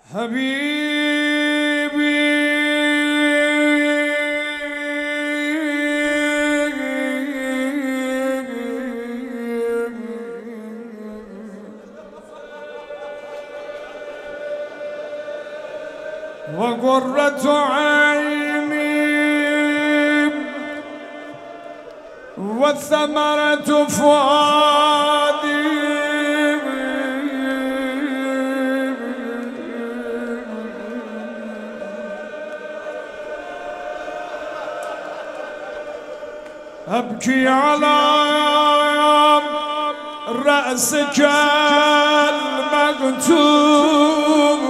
حبیبی و قرة عینی و ثمرة فؤادی أبكي على رأسك المكتوب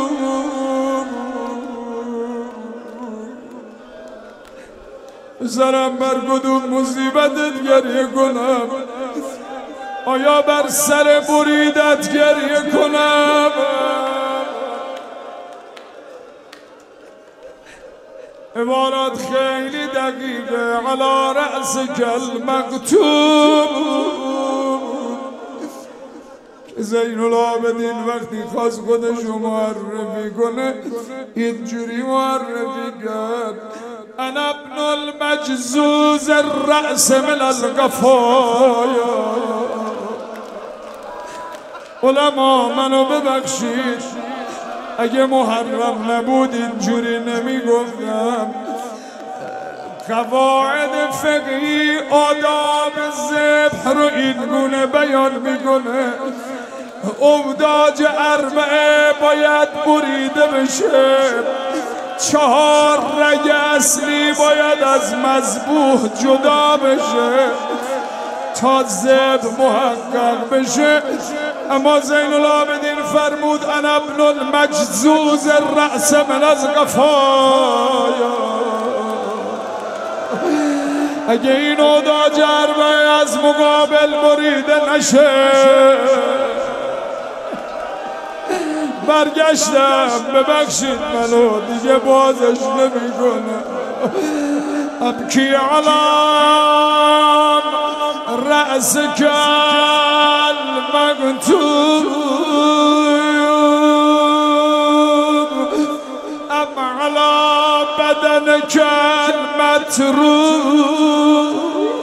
زرم بر کدوم مصیبتت گریه کنم؟ آیا بر سر بریدت گریه کنم؟ عبارات خیلی دقیقه. على رأسك المكتوب. زین العابدین وقتی خواست خودشو معرفی کنه اینجوری معرفی کرد: انا ابن المجزوز الرأس من القفایا. علما منو ببخشید، اگه محرم نبود اینجوری نمیگفتم. قواعد فقهی آداب ذبح رو این گونه بیان میکنه: اوداج اربعه باید بریده بشه، 4 رگ اصلی باید از مذبوح جدا بشه تا ذبح محقق بشه. اما زین العابدین فرمود: انا ابن المجزوز الرأس من القفایا. اگه این اوداج اربعه از مقابل بریده نشه، برگشتم ببخشید منو دیگه بازش نمیکنم. ابکی علی رأسک المکتوب ام علی بدنک المطروح.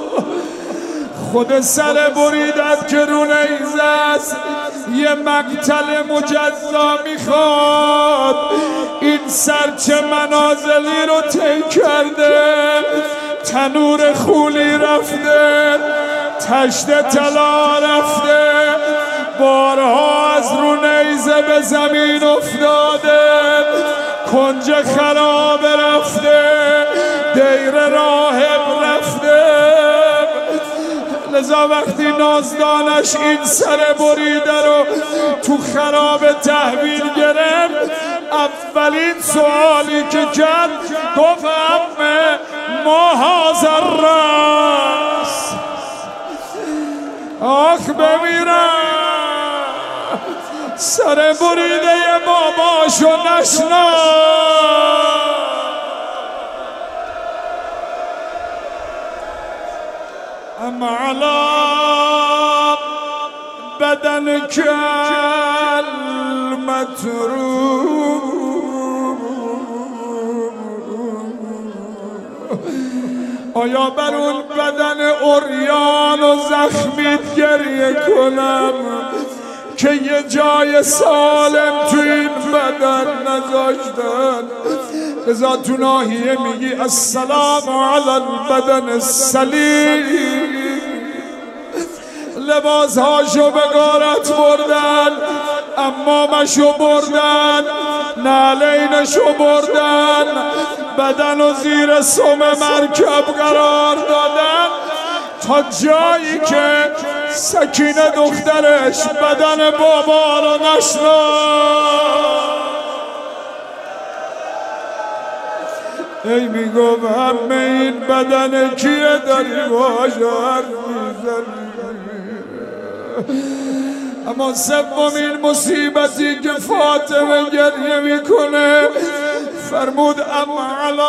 خود سر بریدت که رو نیزه است یه مقتل مجزا میخواد. این سر چه منازلی رو طی کرده، تنور خولی رفته، تشت طلا رفته، بارها از رو نیزه به زمین افتاده، کنج خراب رفته، دیر راهب رفته. لذا وقتی نازدانش این سر بریده رو تو خراب تحویل گرفت، اولین سوالی که کرد گفت: امه ما هذا الرأس. آخ بمیرم، سر بریده باباشو نشناخت. ام علی بدنک المطروح. آیا بر اون بدن عریان و زخمیت گریه کنم که یه جای سالم تو این بدن نذاشتن؟ لذا تو ناحیه میگی: السلام علی البدن السلیم. لباسهاشو به غارت بردن، امامشو بردن، نعلینشو بردن، بدن و زیر سم مرکب قرار دادن تا جایی که سکینه دخترش بدن بابا رو نشناخت. ای میگم همه این بدن کیه داری باش حرف میزنی؟ اما سومین مصیبتی که فاطمه گریه میکنه فرمود: ام علی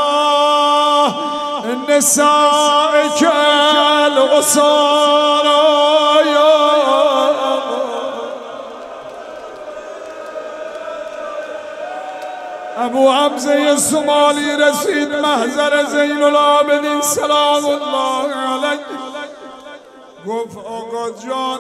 نسائک الاسارا. ابو حمزه سومالی رسید محضر زین العابدین سلام الله علیه. گفت آقا جان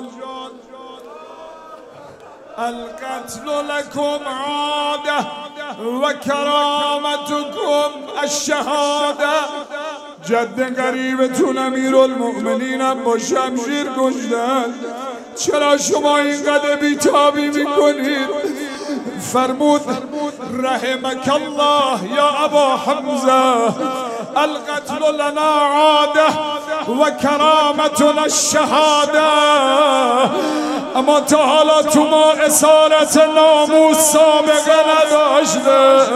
القتل لكم عاده و کرامتكم الشهاده. جد قریبتون امیرالمؤمنینم با شمشیر کشتن، چرا شما اینقدر بیتابی میکنید؟ فرمود رحمك الله یا ابا حمزه القتل لنا عاده و کرامتنا الشهاده. اما تا حالا تو ما اسارت ناموس سابقه نداشته.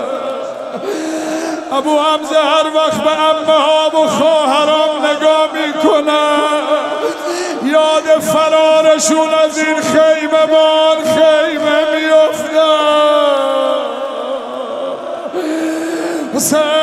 ابو حمزه هر وقت به عمه ها و خواهرام نگاه میکنه یاد فرارشون از این خیمه بان خیمه میفته.